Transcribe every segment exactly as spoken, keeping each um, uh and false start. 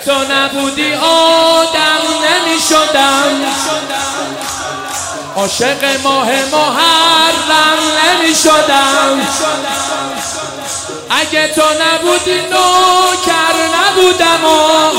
تو نبودی آدم نمی شدم، عاشق ماه محرم نمی شدم. اگه تو نبودی نوکر نبودم و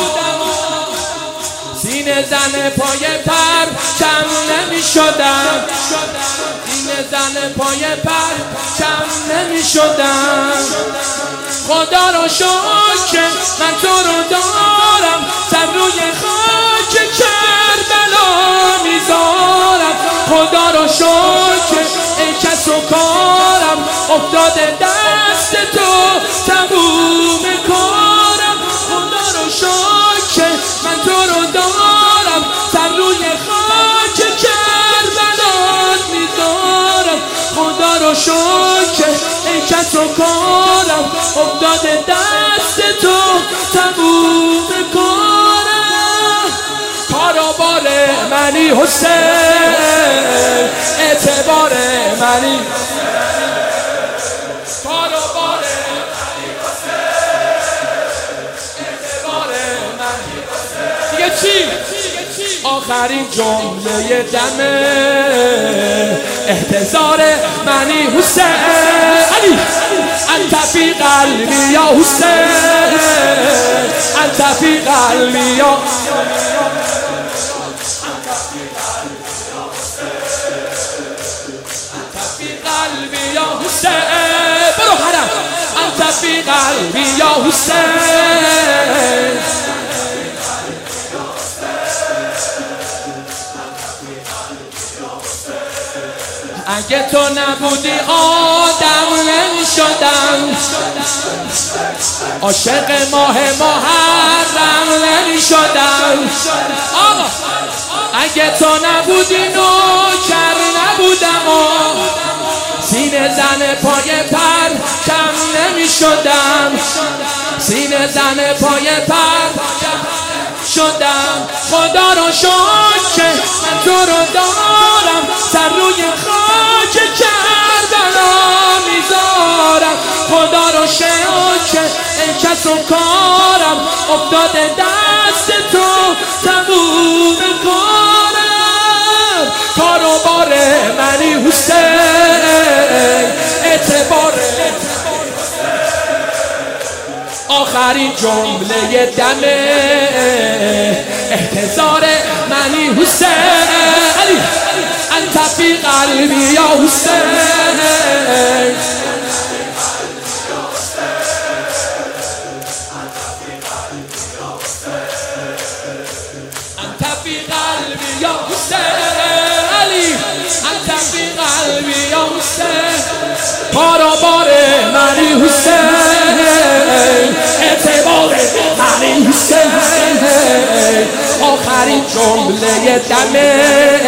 سینه زن پای پرچم نمی شدم، سینه زن پای پرچم نمی شدم. خدا رو شکر من تو رو دارم، سر روی خاک کربلا میذارم. خدا رو شکر ای کس و کارم، افتاده دست تو تموم کارم. خدا رو شکر من تو رو دارم، سر روی خاک کربلا میذارم. خدا رو شکر ای کس و کارم، افتاده دست تو تموم کارم. کاروبار منی حسین، اعتبار منی، کاروبار منی حسین، اعتبار منی حسین. دیگه چی؟ آخرین جمله دمه احتضار منی حسین. علی انت فی قلبی یا حسین، انت فی قلبی یا قلبی یا حسین. برو حرم انت فی قلبی یا حسین. اگه تو نبودی آدم نمی شدم، عاشق ماه محرم نمی شدم. آقا اگه تو نبودی نوکر نبودم و سینه زن پای پرچم نمی شدم، سینه زن پای پرچم شدم. خدا رو شکر من تو رو دارم، سر روی خاک کربلا میذارم. خدا رو شکر ای کس و کارم، افتاده دست تو تموم کارم. کاروبار منی حسین، اعتبار آخرین جمله دمه احتضار منی حسین. علی انت فی قلبی یا حسین، انت فی قلبی یا حسین. علی انت فی قلبی یا حسین. کاروبار منی حسین، اعتبار منی حسین. آخرین جمله دمه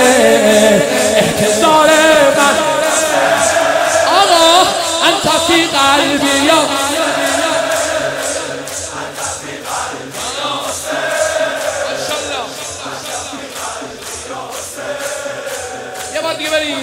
احتضار من. آقا انت فی قلبی یا یه بار دیگه بریم.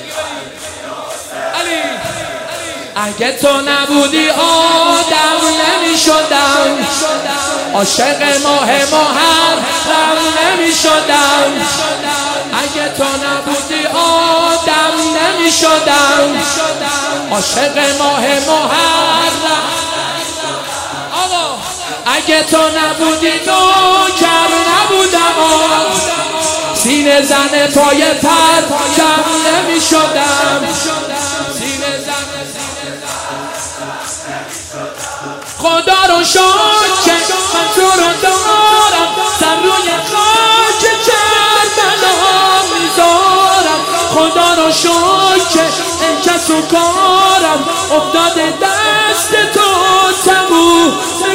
علی اگه تو نبودی آدم نمی شدم، عاشق ماه محرم نمی شدم. اگه تو نبودی آدم نمی شدم، عاشق ماه محرم. آقا اگه تو نبودی نوکر نبودم، سینه زن پای پرچم نمی شدم، سینه زن. خدا رو شکر من تو رو دارم، سر روی خاک کربلا میذارم. خدا رو شکر ای کس و کارم، افتاده دست تو تموم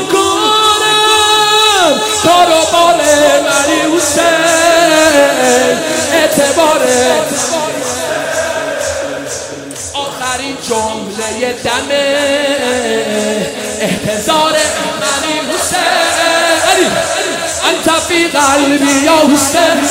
کارم. کاروبار منی حسین، اعتبار آخرین جمله دمه احتضار منی حسین. علی انت فی قلبی یا حسین.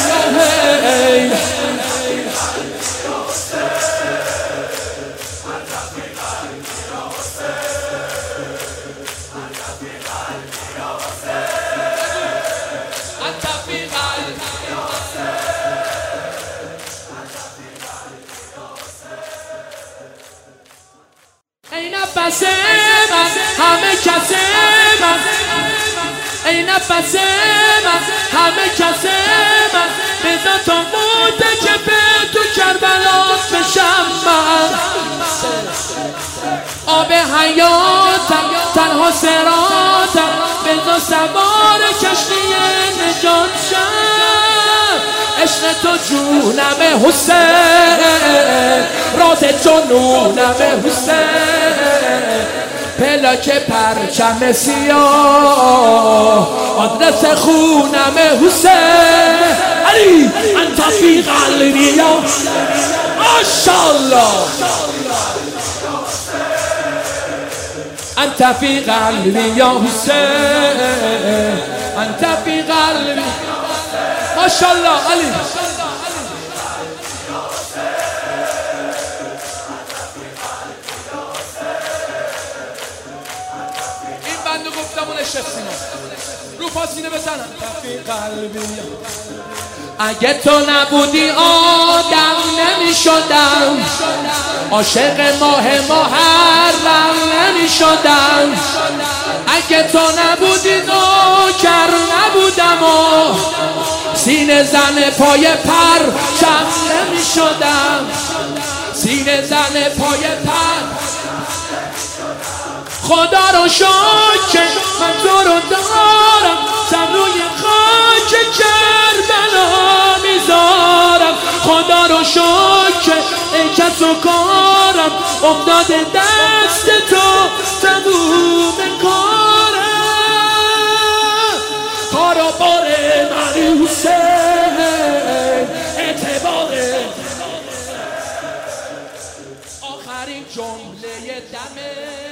ای نفس من همه کس من بذار تا مرتکب تو کربلا بشم من آب حیاتم تنها سراتم بذار سوار کشتی نجات شم عشق تو جونم حسین راز جنونم حسین پلاک پرچم سیاه آدرس خونم حسین علی انت فی قلبی یا ماشاءالله انت فی قلبی یا حسین انت فی قلبی ماشاءالله علی این بندو گفتم اون شخصینا رو پاسینه بزنم تفی قلبی اگه تو نبودی آدم نمی شدم عاشق ماه محرم نمی شدم اگه تو نبودی نوکر نبودم و سینه زن پای پر چم نمی شدم سینه زن پای پر خدا رو شکر من تو رو دارم سر روی خاک کربلا میذارم خدا رو شکر ای کس و کارم افتاده دست تو تموم کارم کار و بار من حسین اعتبار آخرین جمله دمه